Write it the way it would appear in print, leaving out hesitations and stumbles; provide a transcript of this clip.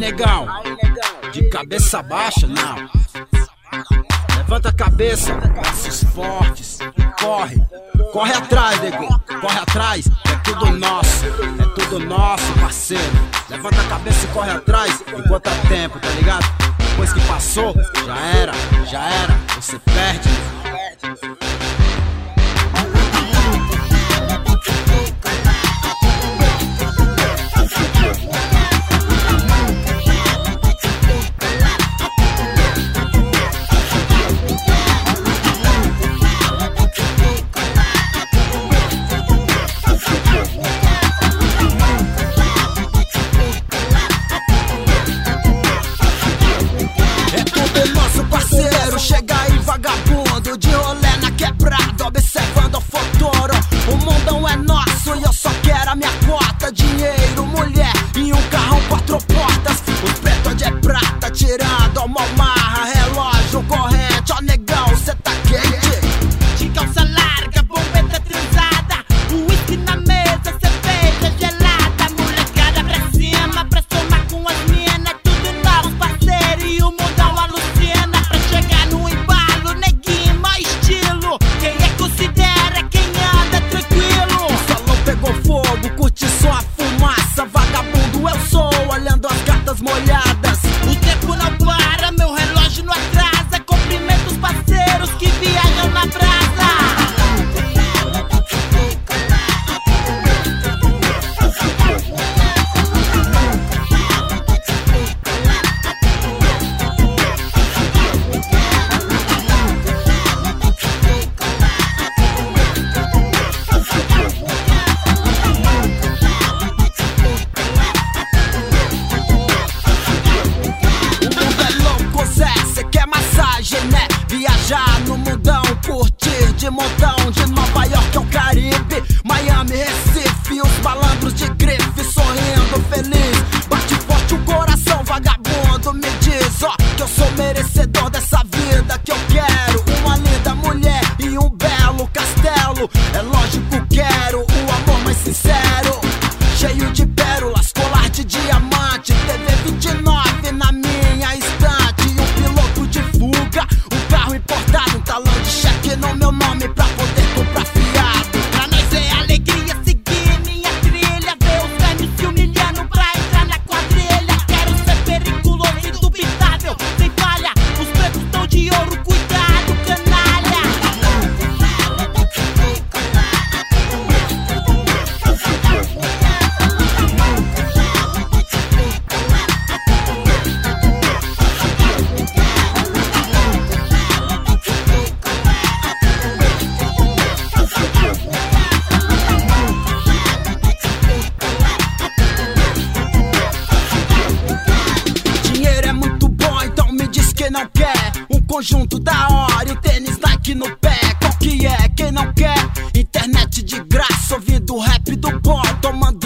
negão, de cabeça baixa, não. Levanta a cabeça, passos fortes e corre. Corre atrás, nego, corre atrás. É tudo nosso, parceiro. Levanta a cabeça e corre atrás enquanto há tempo, tá ligado? Depois que passou, já era, você perde. Chega aí vagabundo, de rolê na quebrada, observando o futuro. O mundão é nosso e eu só quero a minha cota. Dinheiro, mulher e um carrão 4 portas. Os pretos de prata tirando uma marra, relógio, corrente. Ó negão, cê tá quente. De calça larga, bombeta transada, uísque na mesa, cerveja gelada. Molecada pra cima, pra somar com as minas. Tudo nosso parceiro e o mundão alucina. Pra chegar no embalo, neguinho, mau estilo. Quem é considera quem anda tranquilo. O salão pegou fogo, curte só a fumaça. Vagabundo eu sou, olhando as gatas molhadas. O tempo não para, meu relógio não atrasa. Cumprimento os parceiros que viajam na brasa. Né? Viajar no mundão, curtir de montão. De Nova York ao Caribe, Miami, Recife. Os malandros de grife sorrindo feliz. Bate forte o coração, vagabundo. Me diz, ó, que eu sou merecedor dessa vida que eu quero. Uma linda mulher e um belo castelo. É lógico, quero o amor mais sincero. Cheio de pérolas, colar de diamante. TV 29 na minha estante. E um piloto de fuga, um carro importado, um talão de cheque no meu nome pra poder comprar fiado. Pra nós é alegria seguir minha trilha. Ver os velhos se humilhando pra entrar na quadrilha. Quero ser periculoso e indubitável, sem falha. Os pretos tão de ouro, cuidado, canalha. Não quer um conjunto da hora e o tênis Nike no pé. Qual que é? Quem não quer? Internet de graça, ouvindo rap do bom, tomando